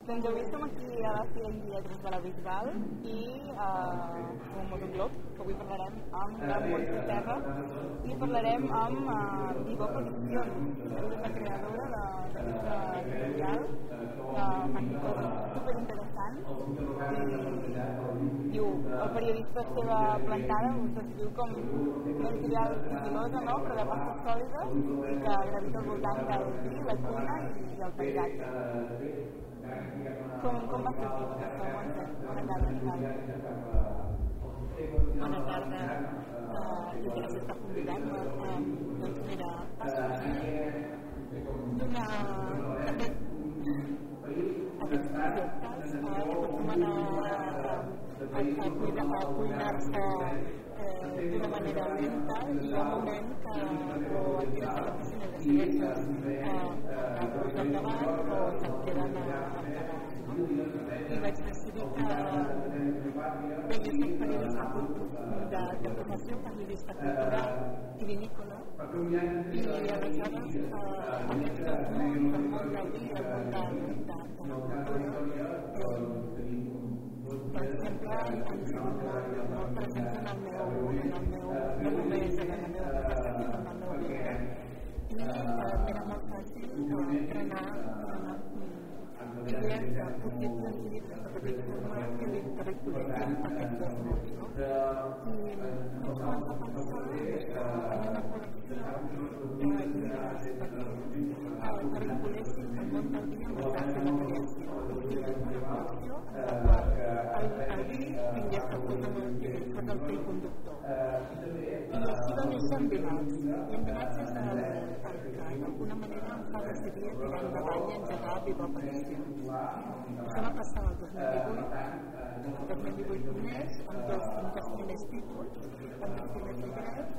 Doncs avui som aquí a la Fira i Lletres de la Bisbal i som un motoglob, que avui parlarem amb la Montse Serra i parlarem amb Viva Produccions, que és la creadora de revista editorial, que fan coses superinteressants i diu, el periodista es queda plantada, us descriu com una editorial sigilosa, no? Però de passes sòlides i que gravita al voltant del vi, la cuina i el paisatge. Com va ser tot això, Montse? Bona tarda, Miquel. Bona tarda i gràcies per convidar-me. Doncs mira, va sorgir d'una... Aquests projectes acostumen a cuinar-se d'una manera lenta i hi ha un moment que o et tires a la piscina de segueixes endavant o se't queden a i vaig decidir que jo soc periodista de formació, periodista cultural i vinícola i aleshores aquests dos mons, el món del vi i el món de la cultura per exemple han sigut molt presents en el meu no només en la meva professió sinó en el meu llibre i era molt fàcil trenar idees de possibles llibres de petit format que vinculessin aquests dos mons, no? I vaig començar a pensar en una col·lecció de llibres petits que vinculessin el món del vi amb el cas de la creació. O sigui, una col·lecció en la qual el vi tingués el fos el fil conductor. I així va néixer Envinats. I Envinats és el que d'alguna manera em fa decidir tirar endavant i engegar Viva Produccions. Això va passar el 2018 només, amb dos primers títols, amb dos primers llibres,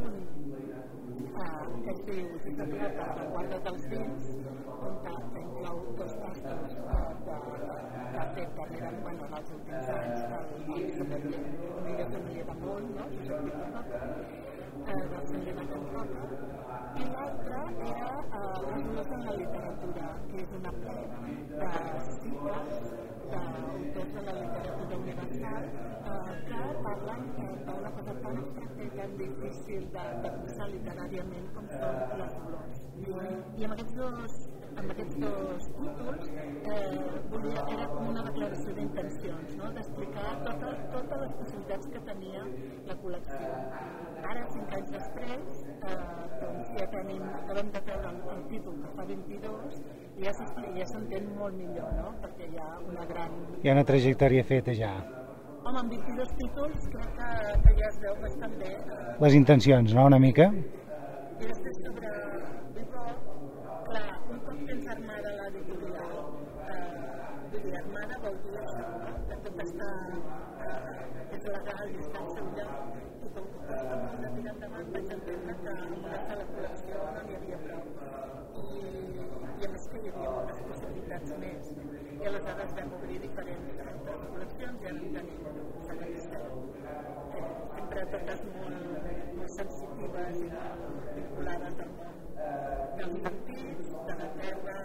un que es diu Gita Plata, la guarda dels vins, on inclou dos tastos que ha fet darrere, en els últims anys, el sommelier, el millor sommelier del món, Josep Piconota, del Sendera Can Roca, i l'altre era Les olors en la literatura, que és una plec de cites d'autors de la literatura universal que parlen d'una cosa tan abstracta i tan difícil de pensar literàriament com són les olors. I amb aquests dos títols era com una declaració d'intencions, no? D'explicar totes les possibilitats que tenia la col·lecció. Ara, 5 anys després, doncs ja acabem de treure el títol que fa 22 i ja s'entén molt millor, no? Perquè hi ha una gran... Hi ha una trajectòria feta ja. Home, amb 22 títols crec que ja es veu bastant bé. Les intencions, no? Una mica? I després sobre Viva, clar, un cop tens armada l'editorial, armada vol dir això, que tot està és legal i està al seu lloc, i com que costa molt de tirar endavant vaig entendre que amb una sola col·lecció no n'hi havia prou. I a més que hi havia moltes possibilitats més. I aleshores vam obrir diferents col·leccions i ara en tenim 7. Sempre totes molt sensitives i vinculades al món dels partits, de la terra...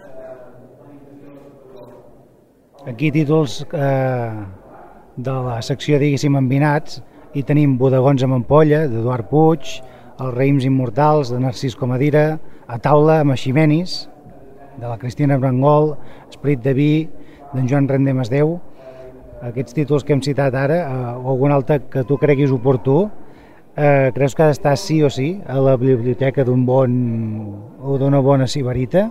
Aquí títols de la secció, diguéssim, Envinats, i tenim Bodegons amb ampolla, d'Eduard Puig, Els raïms immortals, de Narcís Comadira, A taula, amb Eiximenis, de la Cristina Brangol, Esperit de vi, d'en Joan Render Masdeu. Aquests títols que hem citat ara, o algun altre que tu creguis oportú, creus que ha d'estar sí o sí a la biblioteca d'un bon o d'una bona sibarita?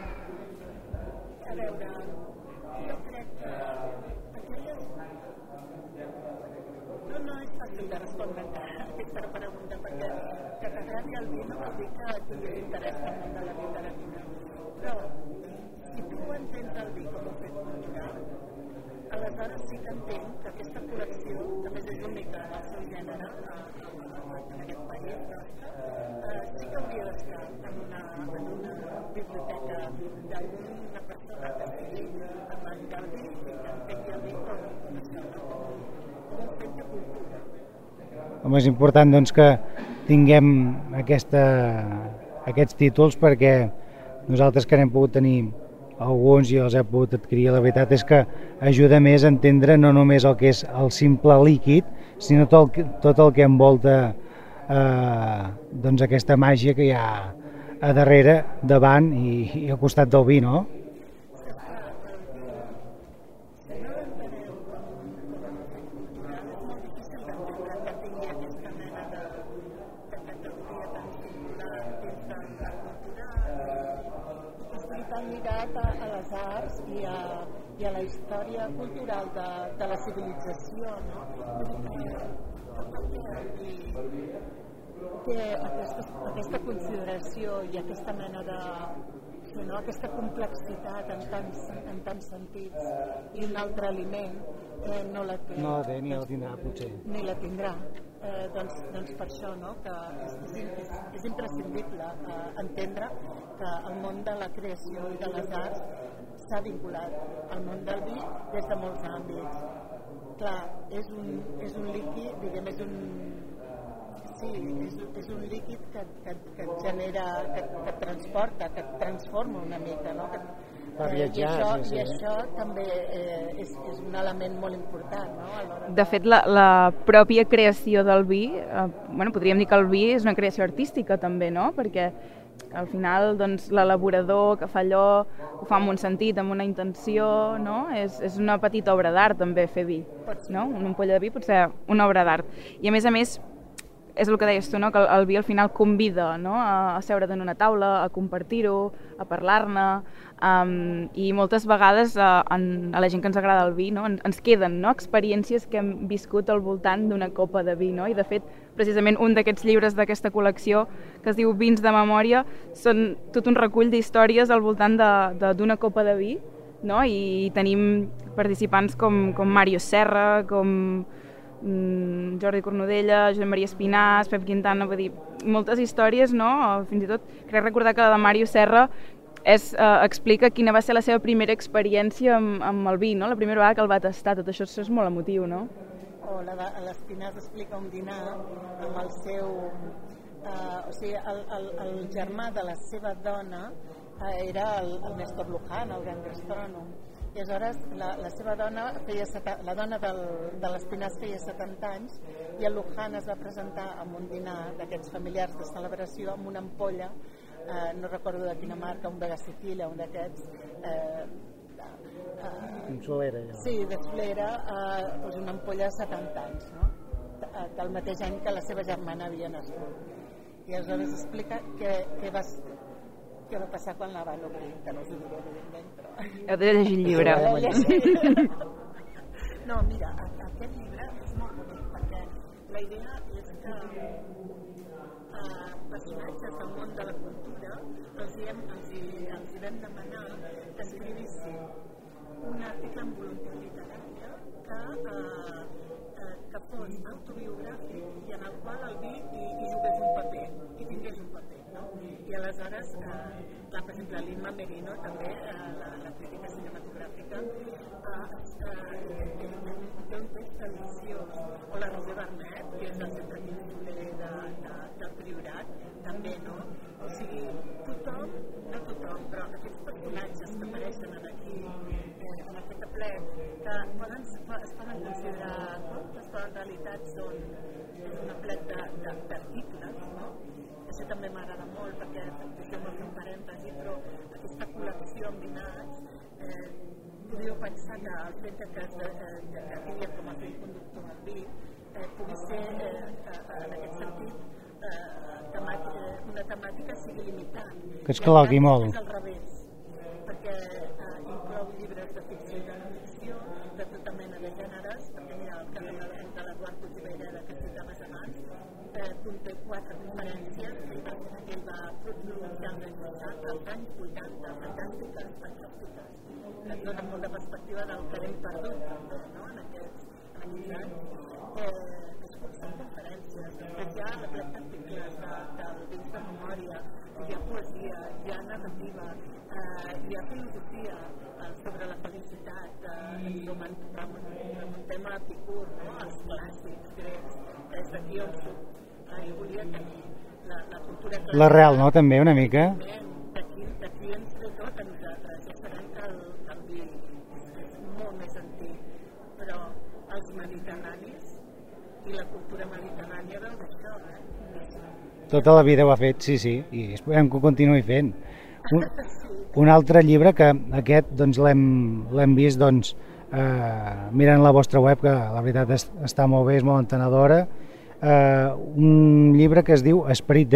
Aleshores sí que entenc que aquesta col·lecció, que a més és única en el seu gènere en aquest país nostre, sí que hauria d'estar en una biblioteca d'alguna persona que estigui amant del vi i que entengui el vi com un fet de cultura. Home, és important doncs, que tinguem aquests títols perquè nosaltres que n'hem pogut tenir alguns i els he pogut adquirir. La veritat és que ajuda més a entendre no només el que és el simple líquid, sinó tot el que envolta doncs aquesta màgia que hi ha a darrere, davant i al costat del vi, no? I a la història cultural de la civilització, no? Té aquesta consideració i aquesta mena de... no? Aquesta complexitat en tants sentits, i un altre aliment no la té. No la té, ni la tindrà, potser. Ni la tindrà. Doncs per això, no? Que és imprescindible entendre que el món de la creació i de les arts s'ha vinculat al món del vi des de molts àmbits. Clar, és un líquid, diguem, és un líquid que et genera, que et transporta, que et transforma una mica, no? Per viatjar, I això també és un element molt important, no? De fet, la pròpia creació del vi, podríem dir que el vi és una creació artística també, no? Perquè al final doncs, l'elaborador que fa allò ho fa amb un sentit, amb una intenció, no? És una petita obra d'art també fer vi, no? Una ampolla de vi pot ser una obra d'art. I a més, és el que deies tu, no? Que el vi al final convida, no? A seure en una taula, a compartir-ho, a parlar-ne, i moltes vegades a la gent que ens agrada el vi, no? Ens queden, no? Experiències que hem viscut al voltant d'una copa de vi, no? I de fet, precisament un d'aquests llibres d'aquesta col·lecció que es diu Vins de memòria són tot un recull d'històries al voltant d'una copa de vi, no? I tenim participants com Màrius Serra, com Jordi Cornudella, Josep Maria Espinàs, Pep Quintana, vull dir, moltes històries, no? Fins i tot crec recordar que la de Màrius Serra explica quina va ser la seva primera experiència amb el vi, no? La primera vegada que el va tastar, tot això és molt emotiu, no? O l'Espinàs explica un dinar amb el seu... o sigui, el germà de la seva dona era el Néstor Luján, el gran gastrònom. I aleshores la seva dona, la dona de l'Espinàs feia 70 anys, i el Luján es va presentar en un dinar d'aquests familiars de celebració amb una ampolla, no recordo de quina marca, un Vega Sicilia, un d'aquests... un Solera, ja. Sí, de Solera, doncs una ampolla de 70 anys, no? Del mateix any que la seva germana havia nascut. I aleshores explica què va passar quan la van obrir, que no us ho diré, evidentment, però... Heu de llegir el llibre. No, mira, aquest llibre és molt bonic, perquè la idea és que personatges del món de la cultura els hi vam demanar que escrivissin un article en voluntat literària que fos autobiogràfic i en el qual el vi hi jugués un paper, hi tingués un paper, no? I aleshores, per exemple, l'Imma Merino també, la crítica cinematogràfica, té un text deliciós, o la Roser Bernet, que és el centre quinsoler del Priorat, també, no? O sigui, tothom, no tothom, però aquests personatges que apareixen aquí, en aquest aplec, que es poden considerar contes, però en realitat és un aplec d'articles, no? Això també m'agrada molt, perquè deixeu-me fer un parèntesi, però aquesta col·lecció amb dinars, podríeu pensar que el fet que tinguem com a fill conductor al vi pugui ser, en aquest sentit, una temàtica sigui limitant. Que es col·loqui molt. És al revés, perquè inclou llibres de ficció i de no ficció, de tota mena de gèneres, perquè mira, el que de l'Eduard Puig i Vayreda que citaves abans, conté 4 conferències que ell va pronunciar als anys 80, fantàstiques, que et donen molt de perspectiva del que hem perdut també, no? En aquests anys. Són conferències, després hi ha l'aplec d'articles del Vins de memòria, hi ha poesia, hi ha narrativa, hi ha filosofia sobre la felicitat, remuntem a Epicur, no? Els clàssics grecs, és d'aquí on soc. Jo volia tenir la cultura clàssica. L'arrel, no?, també, una mica. D'aquí ens ve tot a nosaltres. Ja sabem que els mediterranis i la cultura mediterrània veu d'això, Tota la vida ho ha fet, sí, i esperem que ho continuï fent. Un altre llibre que aquest doncs, l'hem vist doncs, mirant la vostra web, que la veritat està molt bé, és molt entenedora. Un llibre que es diu Esperit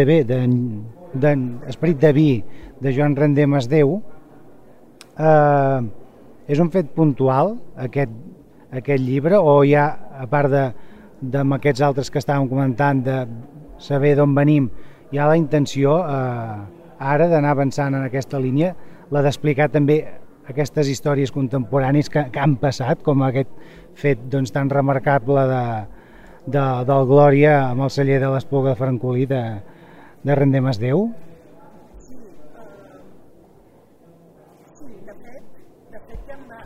de vi, de Joan Rendé Masdeu. És un fet puntual aquest llibre, o hi ha, a part d'aquests altres que estàvem comentant, de saber d'on venim, hi ha la intenció ara d'anar avançant en aquesta línia, la d'explicar també aquestes històries contemporànies que han passat, com aquest fet doncs, tan remarcable del Glòria amb el celler de l'Espluga de Francolí de Rendé Masdeu? De fet ja em va...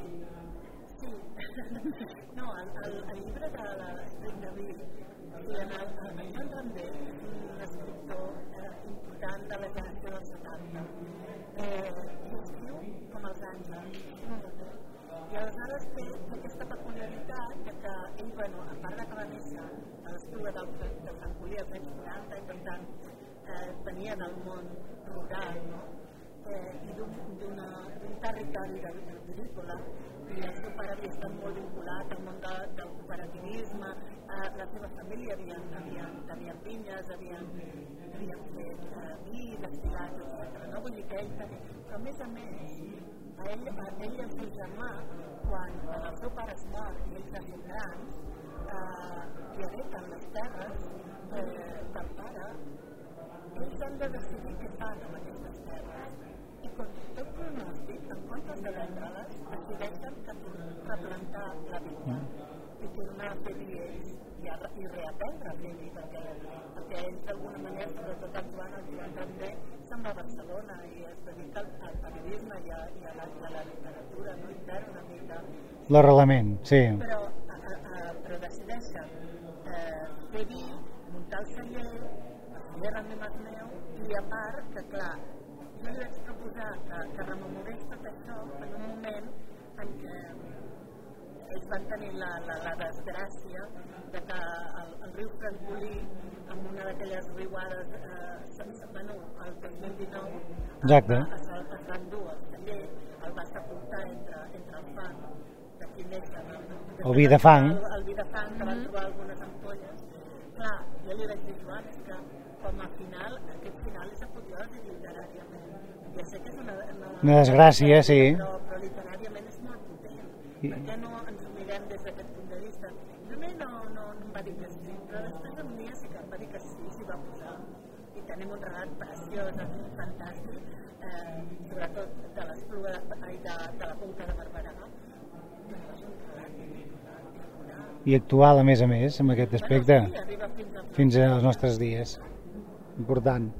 Sí. No, el llibre de l'Esperit de vi, en Joan Rendé és un escriptor important de la generació dels 70. I escriu com els àngels, i aleshores té aquesta peculiaritat que ell, a part que va néixer a l'Espluga de Francolí als anys 40, i per tant venia del món rural, no? I d'un territori agrícola, i el seu pare havia estat molt vinculat al món del cooperativisme, la seva família tenien vinyes, havien fet vi, destil·lat, etc. No? Vull dir que ell tenia... Però a més, a ell i el seu germà, quan el seu pare es mor i ells ja són grans, i hereten les terres del pare, ells han de decidir què fan amb aquestes terres. I contra tot pronòstic, en comptes de vendre-les, decideixen replantar la vinya i tornar a fer vi ells i reaprendre a fer vi, perquè ells d'alguna manera, sobretot el Joan Rendé, se'n va a Barcelona i es dedica al periodisme i a la literatura, no? I perd una mica l'arrelament, sí. Però decideixen fer vi, muntar el celler Rendé Masdeu, i a part que, clar, jo li vaig proposar que rememorés tot això en un moment en què ells van tenir la desgràcia de que el riu Francolí, amb una d'aquelles riuades, el 2019, es va endur el celler, el va sepultar entre el fang, d'aquí neixen el vi de fang, que van trobar algunes ampolles. Clar, jo li vaig dir, Joan, és que com a final, aquest final és apoteòsic literàriament. Ja sé que és una desgràcia, sí. Però literàriament és molt potent. Per què no ens ho mirem des d'aquest punt de vista? Primer no em va dir que sí, però després un dia sí que em va dir que sí, s'hi va posar. I tenim un relat preciós, fantàstic, sobretot de l'Espluga de la Conca de Barberà. És un relat i actual, a més, amb aquest aspecte, fins als nostres dies. Important.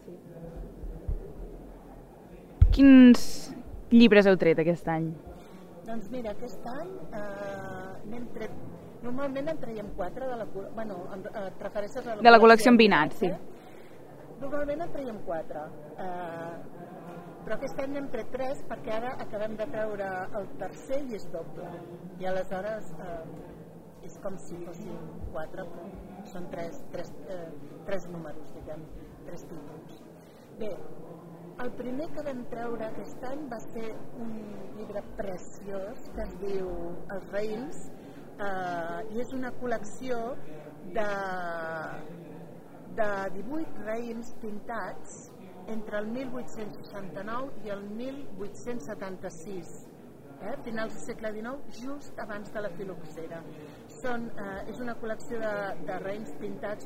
Quins llibres heu tret aquest any? Doncs mira, aquest any n'hem tret... Normalment en traiem 4 de la... Bueno, et refereixes a de la col·lecció Envinat, sí. Normalment en traiem 4. Però aquest any n'hem tret 3 perquè ara acabem de treure el tercer i és doble. I aleshores és com si fossin 4, però són 3 números, diguem, 3 títols. Bé, el primer que vam treure aquest any va ser un llibre preciós que es diu Els raïms, i és una col·lecció de 18 raïms pintats entre el 1869 i el 1876, finals del segle XIX, just abans de la filoxera. És una col·lecció de raïms pintats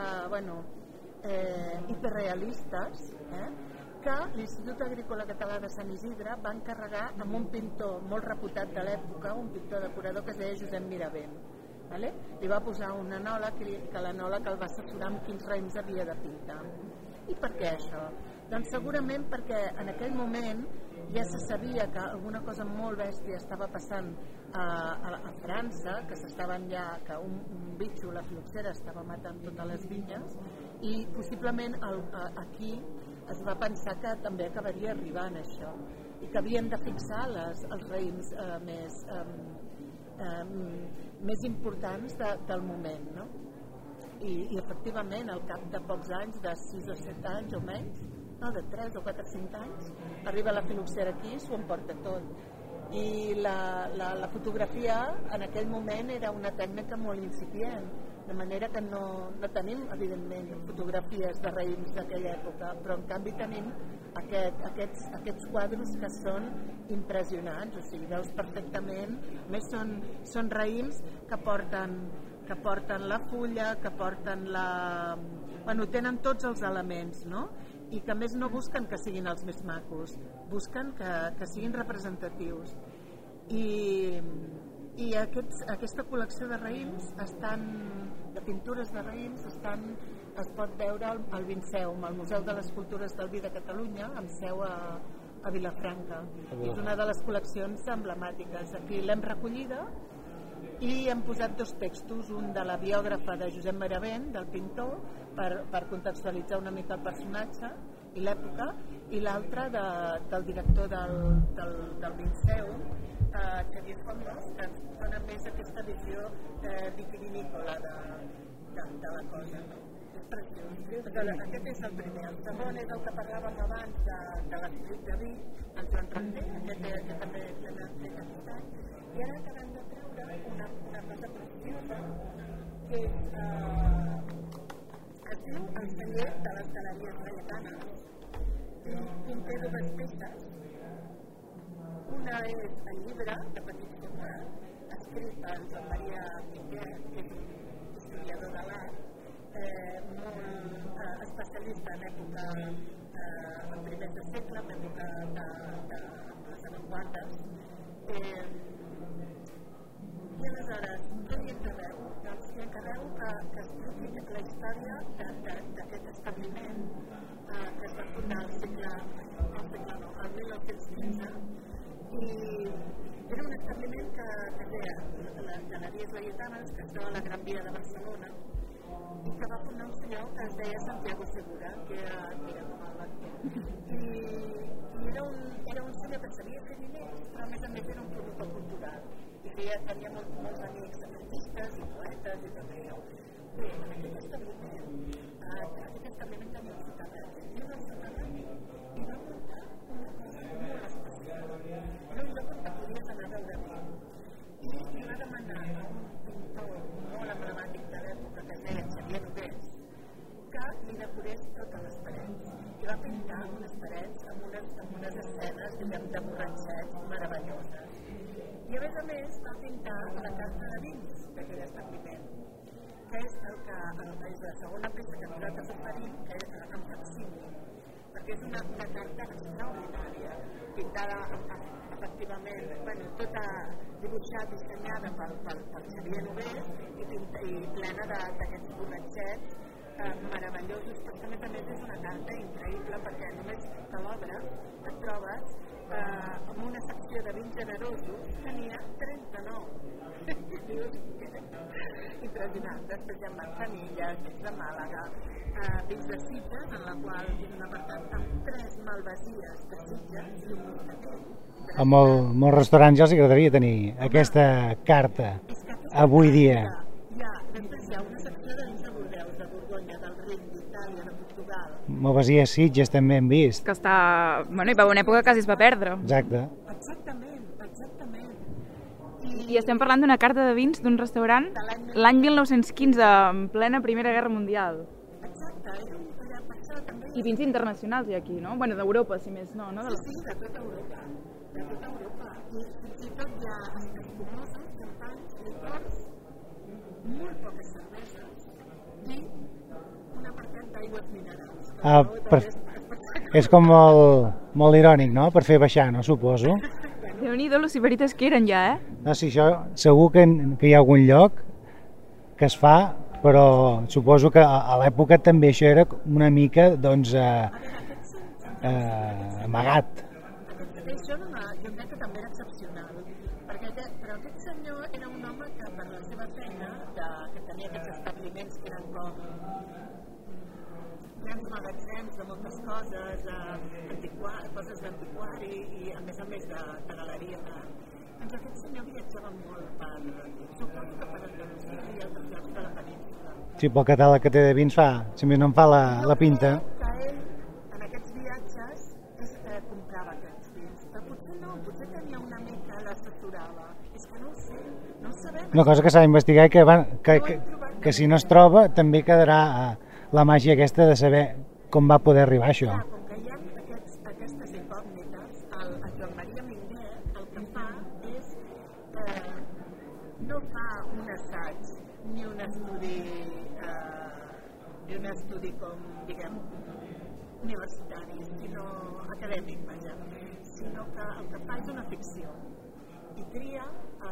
hiperrealistes, que l'Institut Agrícola Català de Sant Isidre va encarregar amb un pintor molt reputat de l'època, un pintor decorador que es deia Josep Miravent. Li va posar un enòleg, que l'enòleg el va assessorar amb quins raïms havia de pintar. I per què això? Doncs segurament perquè en aquell moment ja se sabia que alguna cosa molt bèstia estava passant a França, que un bitxo, la filoxera, estava matant totes les vinyes, i possiblement aquí es va pensar que també acabaria arribant això, i que havien de fixar els raïms més importants del moment, no? I efectivament, al cap de pocs anys, de 6 o 7 anys o menys, no, de 3 o 4 o 5 anys, arriba la fil·loxera aquí i s'ho emporta tot. I la fotografia en aquell moment era una tècnica molt incipient, de manera que no tenim, evidentment, fotografies de raïms d'aquella època, però en canvi tenim aquests quadres que són impressionants, o sigui, veus perfectament, més són raïms que porten la fulla, que porten la... Bueno, tenen tots els elements, no? I que a més no busquen que siguin els més macos, busquen que siguin representatius. I aquesta col·lecció de raïms de pintures de raïms es pot veure al Vinceum, al Museu de les Cultures del Vi de Catalunya, amb seu a Vilafranca. És una de les col·leccions emblemàtiques. Aquí l'hem recollida i hem posat 2 textos, un de la biògrafa de Josep Maravent, del pintor, per contextualitzar una mica el personatge i l'època, i l'altre del director del Vinceum, Xavier Fondos, que ens dona més aquesta visió vitivinícola de la cosa, no? És preciós. Aquest és el primer. El segon és el que parlàvem abans de l'esperit de vi, en Joan Ranter, aquest també l'hem fet aquest any, i ara acabem de treure una cosa preciosa que es diu El celler de les Galeries Laietanes, i conté 2 peces. Una és el llibre de Petit Format, escrit per Joan Maria Piquet, que és un historiador de l'art, molt especialista en època en primers de segle, en època de les avantguardes. I aleshores, què li encarrego? Doncs li encarrego que expliqui la història d'aquest establiment que es va fundar al 1915, i era un establiment que deia les Galeries Laietanes, que es troba a la Gran Via de Barcelona, i que va fundar un senyor que es deia Santiago Segura, que era com el banquer. I era un senyor que sabia fer diners, però a més era un productor cultural, i tenia molts amics artistes i poetes i tot això. Bé, en aquest establiment tenia un soterrani, i en el soterrani hi va muntar una cosa molt especial. Era un lloc on podies anar a veure vi, i li va demanar a un pintor molt emblemàtic de l'època, que es deia Xavier Nogués, que li decorés totes les parets, i va pintar unes parets amb unes escenes, diguem, de borratxets meravelloses. I a més va pintar la carta de vins d'aquell establiment, que és la segona peça que nosaltres oferim, que és amb facsímil, perquè és una carta extraordinària, pintada efectivament, tota dibuixada, dissenyada pel Xavier Nogués, i plena d'aquests borratxets meravellosos, però que a més és una carta increïble, perquè només a l'obra et trobes amb una secció de vins generosos que n'hi ha 39. Impressionant. Després hi ha manzanilles, vins de Màlaga, vins de Sitges, en la qual és un apartat amb 3 malvasies de Sitges i un moscatell. A molts restaurants ja els agradaria tenir aquesta carta avui dia. Després hi ha una secció de vins de Bordeus, de Borgonya, del Rin, d'Itàlia, de Portugal. Malvasia de Sitges també hem vist. Que està... Bueno, hi va una època que quasi es va perdre. Exacte. Exactament. I estem parlant d'una carta de vins d'un restaurant l'any 1915, en plena Primera Guerra Mundial. Exacte, era passat també. I vins internacionals hi ha aquí, no? Bueno, d'Europa, si més no, no? Sí, de tota Europa. De tota Europa. I fins i tot hi ha espumosos, xampanys, licors, molt poques cerveses i un apartat d'aigües minerals. És com molt irònic, no?, per fer baixar, no?, suposo. Déu-n'hi-do, los sibarites que eren ja, No, sí, això segur que hi ha algun lloc que es fa, però suposo que a l'època també això era una mica, doncs, amagat. Això jo crec que també era excepcional, però aquest senyor era un home que per la seva feina, que tenia aquests establiments que eren com grans magatzems de moltes coses, coses d'antiquari i a més de galeria d'art. Doncs aquest senyor viatjava molt suposo que Sí, pel catàleg que té de vins si més no em fa la pinta. Que ell, en aquests viatges, comprava aquests vins. Però potser no, potser tenia un amic que l'assessorava. És que no ho sé, no ho sabem. Una cosa que s'ha d'investigar i que si no es troba també quedarà la màgia aquesta de saber com va poder arribar a això. Clar, com que hi ha aquestes incògnites, el Joan Maria Minguet el que fa és no fa un assaig ni un estudi com, diguem, universitari, sinó acadèmic, vaja, sinó que el que fa és una ficció i tria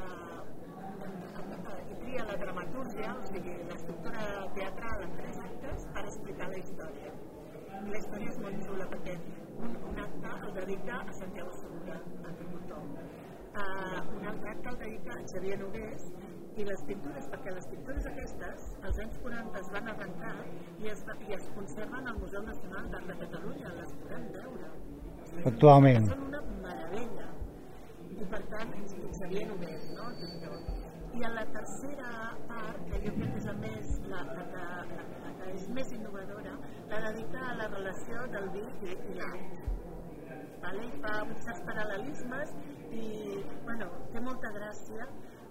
la dramatúrgia, o sigui, l'estructura teatral en 3 actes per explicar la història. I la història és molt xula perquè un acte el dedica a Santiago Segura, el promotor. Un altre acte el dedica a Xavier Nogués i les pintures, perquè les pintures aquestes als anys 40 es van arrencar i es conserven al Museu Nacional d'Art de Catalunya, les podem veure. Actualment. Són una meravella. I per tant, Xavier Nogués, no? I a la tercera part, que jo crec que és la que és més innovadora, la dedica a la relació del vi i l'art. Vale? Fa uns certs paral·lelismes i, bueno, té molta gràcia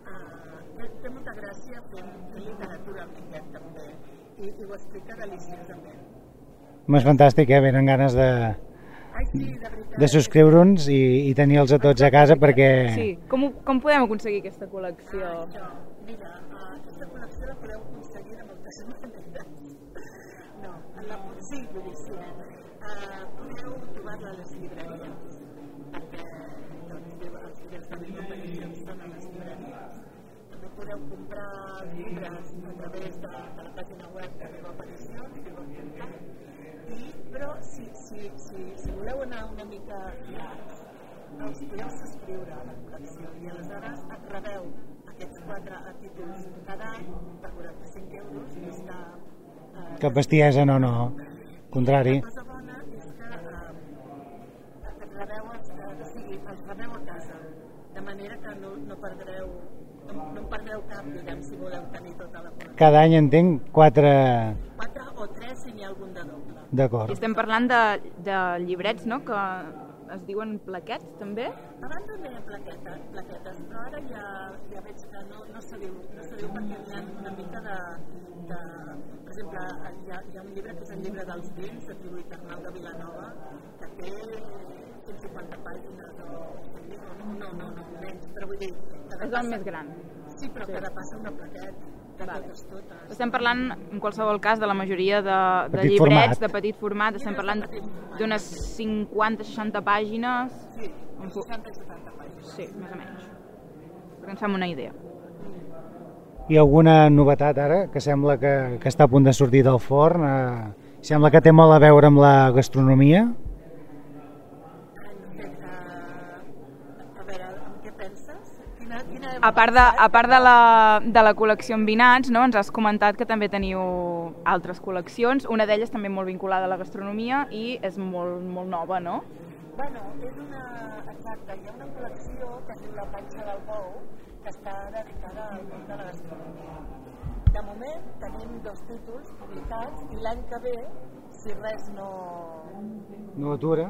fent literatura amb Minguet també i ho explica deliciosament. És fantàstic, venen ganes de subscriure-nos i tenir-los a tots a casa perquè... Sí, com podem aconseguir aquesta col·lecció? Mira, aquesta col·lecció la podeu aconseguir de moltes maneres. Sí, vull dir, sí. Podeu trobar-la a les llibreries, perquè els llibres de bibliotecariacions estan a les llibreries. També podeu comprar els llibres a través de la pàgina web de Viva Aparicions, viva.cat, però si voleu anar una mica llargs, us podeu subscriure a la col·lecció i aleshores rebeu aquests 4 títols cada any per 45 euros i està... Cap bestiesa, no. Contrari. La cosa bona és que els rebeu a casa, de manera que no en perdreu cap, diguem, si voleu tenir tota la col·lecció. Cada any entenc 4 o 3 si n'hi ha algun de doble. D'acord. I estem parlant de llibrets, no?, que es diuen plaquets, també? Abans no deien plaquetes, però ara ja veig que no se diu perquè hi ha una mica de... Per exemple, hi ha un llibre que és el llibre dels vins, atribuït a Arnau de Vilanova, que té 150 pàgines no, menys, però vull dir... És el més gran. Sí, però cada passa una plaqueta. Totes. Estem parlant, en qualsevol cas, de la majoria de petit llibrets format. de petit format. Estem parlant d'unes 50-60 pàgines. Sí, 60-70 pàgines. Sí, més o menys. Perquè ens fem una idea. Hi ha alguna novetat ara que sembla que està a punt de sortir del forn? Sembla que té molt a veure amb la gastronomia? A part de la col·lecció en vinats, no? Ens has comentat que també teniu altres col·leccions, una d'elles també molt vinculada a la gastronomia i és molt, molt nova, no? Bueno, exacte, hi ha una col·lecció que es diu La panxa del bou, que està dedicada al món de la gastronomia. De moment tenim 2 títols publicats i l'any que ve, si res no ho atura,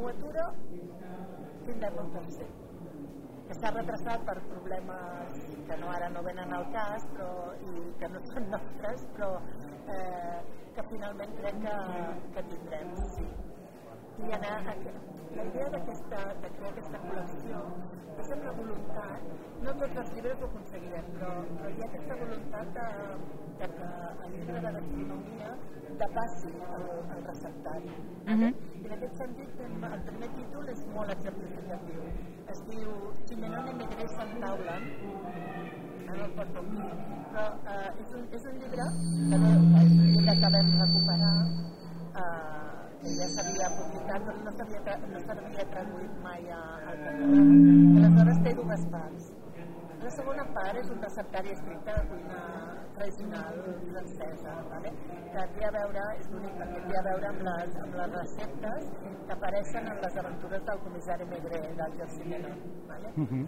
tindrem un tercer. Que s'ha retrasat per problemes que ara no venen al cas i que no són nostres, però que finalment crec que tindrem, sí. I la idea de crear aquesta col·lecció és amb la voluntat, no tots els llibres ho aconseguirem, però hi ha aquesta voluntat de que el llibre de gastronomia depassi el receptari. I en aquest sentit, el primer títol és molt exemplificatiu. Es diu Simenon i Maigret San Taulen, ara el porto aquí, però és un llibre que vam recuperar, que ja s'havia publicat però no s'havia traduït mai al català. Aleshores té 2 parts. La segona part és un receptari estricte de cuina tradicional francesa, que té a veure, és bonic perquè té a veure amb les receptes que apareixen en les aventures del comissari Maigret, del Georges Simenon.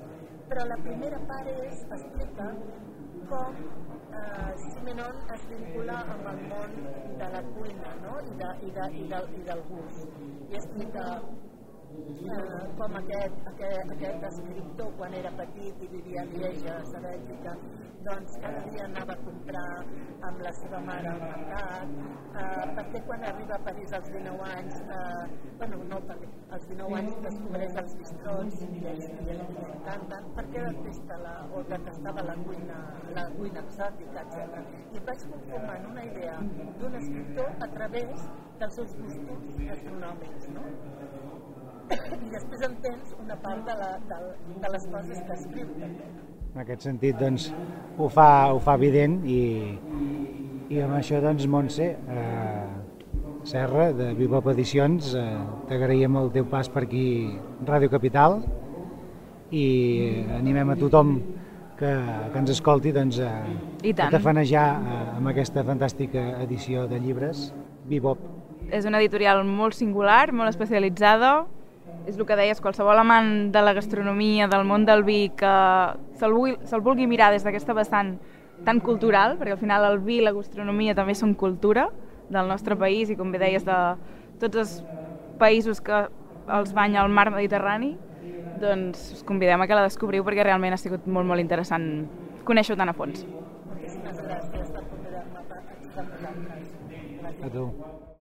Però la primera part explica com Simenon es vincula amb el món de la cuina, no? I del gust. I explica com aquest escriptor, quan era petit i vivia a Lieja, a Bèlgica, doncs cada dia anava a comprar amb la seva mare al mercat, perquè quan arriba a París als 19 anys, als 19 anys descobreix els bistrots i li encanten, perquè detestava la cuina exòtica, etc. I em vaig conformar en una idea d'un escriptor a través dels seus gustos gastronòmics, no? I després entens una part de les coses que escriu també. En aquest sentit, doncs, ho fa evident i amb això, doncs, Montse Serra, de Bebop Edicions, t'agraïm el teu pas per aquí, Ràdio Capital, i animem a tothom que ens escolti doncs, a tafanejar amb aquesta fantàstica edició de llibres, Bebop. És una editorial molt singular, molt especialitzada. És el que deies, qualsevol amant de la gastronomia, del món del vi, que se'l vulgui mirar des d'aquesta vessant tan cultural, perquè al final el vi i la gastronomia també són cultura del nostre país i, com bé deies, de tots els països que els banya el mar Mediterrani, doncs us convidem a que la descobriu perquè realment ha sigut molt, molt interessant conèixer-ho tan a fons. Moltíssimes gràcies per convidar-me a participar amb vosaltres. A tu.